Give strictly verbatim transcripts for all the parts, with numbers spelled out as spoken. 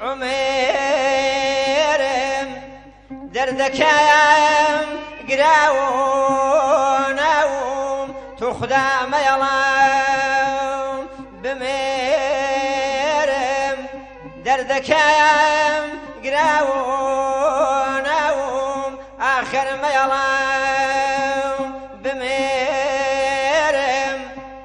عمرم دردكايم قراوناوم تخدا ما يلام بميرم دردكايم قراوناوم آخر ما يلام بميرم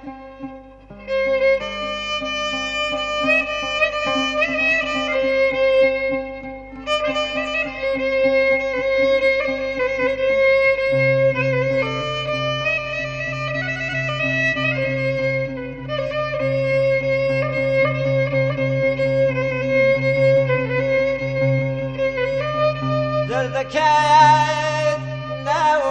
دردكايت لو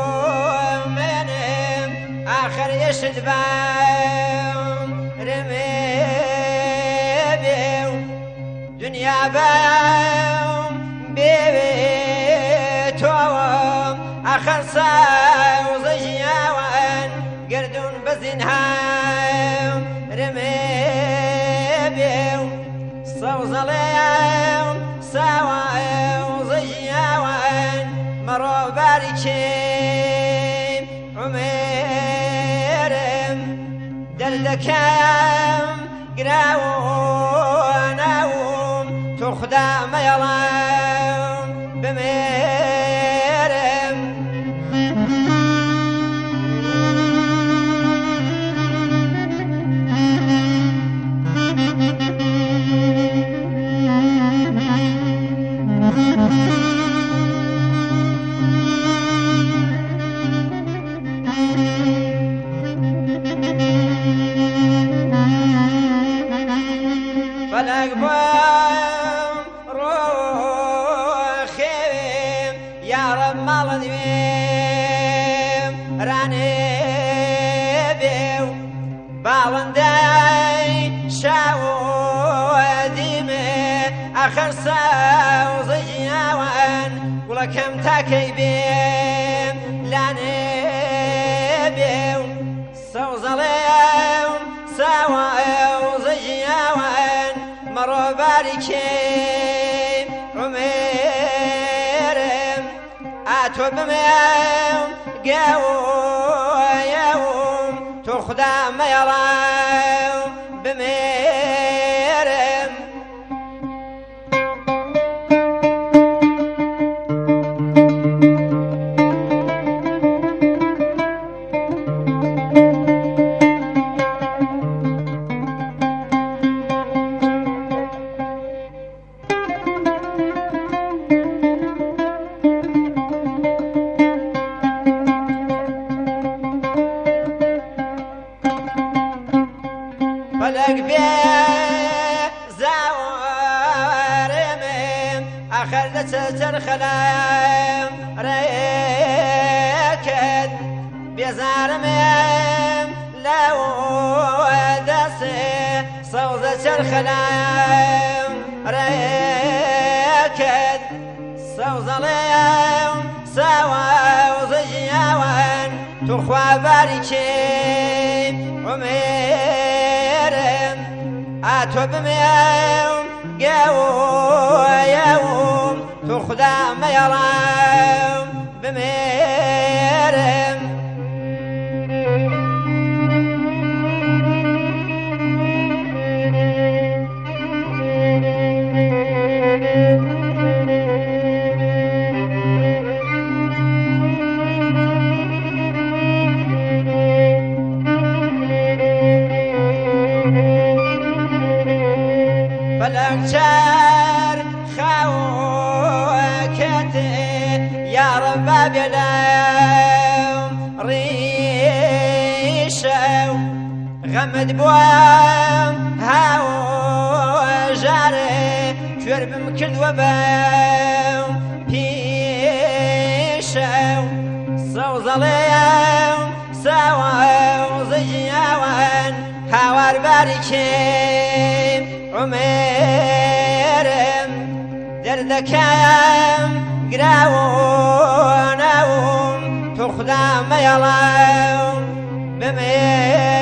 منم آخر يشد بام رمي بيو دنيا بام بيبيتوام آخر ساوزياوان قردون بزنهام رمي بيو صوزليام سوايو مرو باركين عمرم دردكام قراوناوم تخدا ما يلام بميرم فلق بام روخيم يا رب مالدويم راني بيو بالنداي شاو ديمي آخر ساوزياوان ولا كم تاكي بيم لاني بيو سوزليم سوايو زياوان مرو باركين عمرم آتو بميم قاو يوم تخدا ما يرام بميرم فلق بيه زاورمم آخر دتر خلايم ريكد بيزارمم لو دسي صوزة الخلايم ريكد صوزليم سوا وزياوان تخوى باركين عمرم آتو بميوم قاو يوم تخدا ما يرام بميرم فالأكتر خوكتي يا رب بلام ريشو غمد بوام هاو جاري شرب مكل وبام بيشو صوزليم سوا زياوان هاوار باركين عمرم دردكايم قراوناوم تخدا ما يلام بميرم